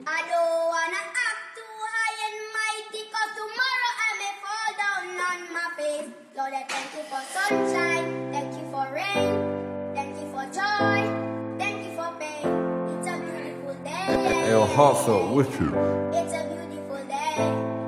I don't wanna act too high and mighty, cause tomorrow I may fall down on my face. Lord, I thank you for sunshine, thank you for rain, thank you for joy, thank you for pain. It's a beautiful day. Heartfelt wicked. It's a beautiful day.